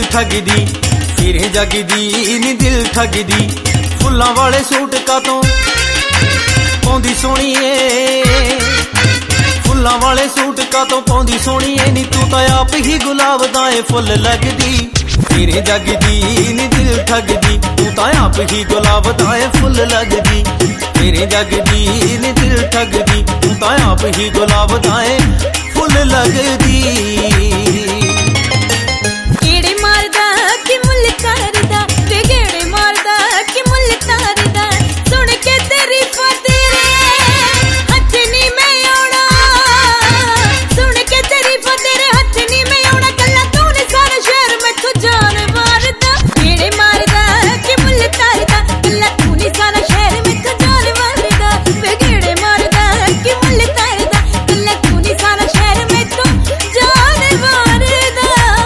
ठगदी, फिर जगदी नी दिल ठगदी। फुल्लां वाले सूट का तो पौंदी सोहणीए, फुल्लां वाले सूट का तो पौंदी सोहणीए नी तू तां आप ही गुलाब दा ए फुल लगदी। फिर जगदी नी दिल ठगदी, तू तां आप ही गुलाब दा ए फुल लगदी। फिर जगदी नी दिल ठगदी, तू तां आप ही गुलाब दा ए फुल लगदी। गेड़े मारदा कि मुल करदा, ते गेड़े मारदा कि मुल तारदा। सुन के तेरी तेरे हथ नी मैं आउणा, सुन के तेरी तेरे हथ नी मैं आउणा। कल्ला तू ने सारा शहर मैथों जान मारदा। गेड़े मारदा कि मुल तारदा, कल्ला तू ने सारा शहर मैथों जान मारदा। वे गेड़े मारदा कि मुल तारदा, कल्ला तू ने सारा शहर मैथों जान मारदा।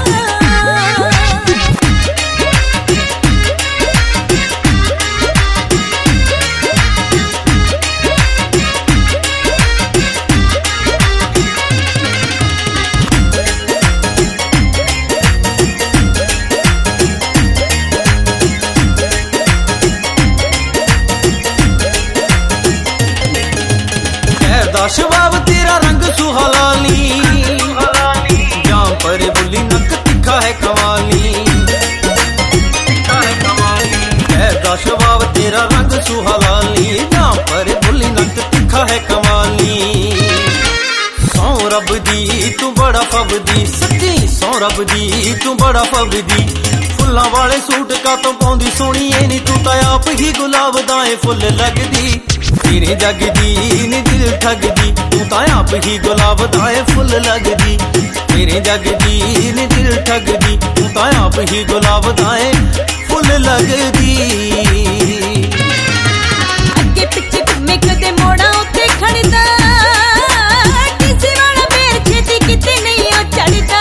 शबाब तेरा रंग सुहालाली, जाम पर बुली नक तिखा है कवाली। ऐसा शबाब तेरा रंग सुहालाली, जाम पर बुली नक तिखा है कवाली। सौ रब दी तू बड़ा फबदी, सच्ची सौ रब दी तू बड़ा फबदी। फुल्लां वाले सूट का तो पौंदी सोहणीए नी तू तां आप ही गुलाब दा ए फुल लगदी। फिर जगदी नी दिल ठगदी, तू तां आप ही गुलाब दा ए फुल लगदी। फिर जगदी नी दिल ठगदी, तू तां आप ही गुलाब दा ए फुल लगदी। अगे पिछे घूमे कदे मोड़ा उत्ते खड़दा, किसी वाला पैर छेती किते नहीं ओ चढ़दा।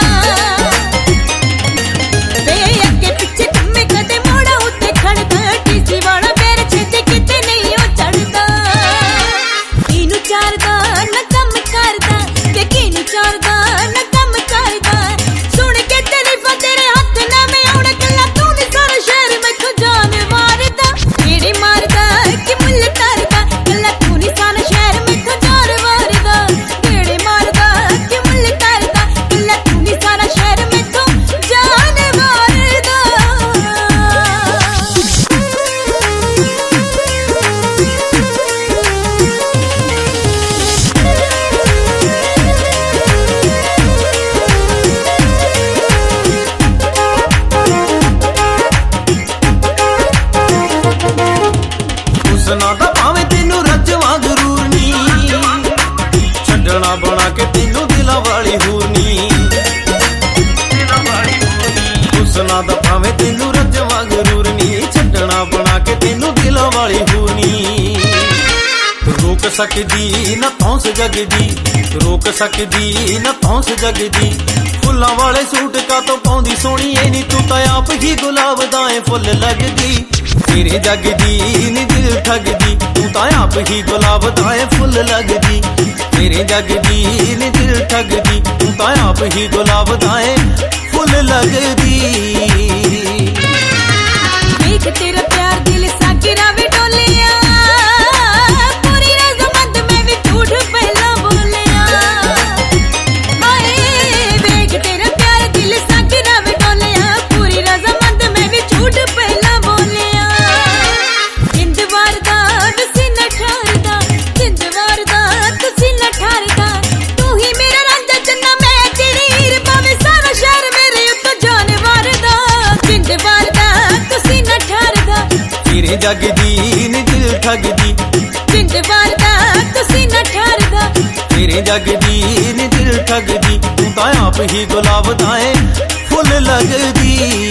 वे अगे पिछे घूमे कदे मोड़ा उत्ते खड़दा, किसी वाला पैर छेती किते नहीं ओ चढ़दा। किनू चारदा न कम करदा, ते किनू चारदा न कम करदा। सुन के तेरी तेरे हथ ना मैं आउणा, कल्ला तू ने सारा शहर मैथों जान मारदा। गेड़े मारदा कि मुल तारदा, कल्ला तू ने सारा शहर मैथों जान मारदा। गेड़े मारदा कि मुल तारदा, कल्ला तू ने सारा शहर मैथों जान मारदा। हुस्ना दा भावें तेनू रजवा जरूर नी, छड्डना बना के तेनू दिला वाली हूरनी। हुस्ना दा भावें तेनू रजवा जरूर नी, छड्डना बना के तेनू दिला वाली हूरनी। रोक सकदी न पहुंच जगदी, रोक सकदी न पहुंच जगदी। फुल्लां वाले सूट का तो पौंदी सोहणीए नी तू तां आप ही गुलाब दा ए फुल लगदी। फिर जगदी नी दिल ठगदी, तू तां आप ही गुलाब दा ए फुल लगदी। फिर जगदी नी दिल ठगदी, तू तां आप ही गुलाब दा ए फुल लगदी। देख तेरा प्यार दिल साकिरा भी डोलिया, पूरी रज़मंद में भी झूठ पहला बोलिया। हाय देख तेरा प्यार दिल साकिरा भी डोलिया, पूरी रज़मंद में भी झूठ पहला बोलिया। जिंद वारदा तुसी न ठारदा, जिंद वारदा तुसी न ठारदा। तू ही मेरा रांझा जन्ना मैं तेरी हीर, भावें सारा शहर मेरे उत्तों जान वारदा। जिंद वारदा तुसी न ठारदा, फिर जगदी नी दिल ठगदी। जिंद वारदा तुसी न ठारदा, फिर जगदी नी दिल ठगदी, तू तां आप ही गुलाब दा ए फुल लगदी।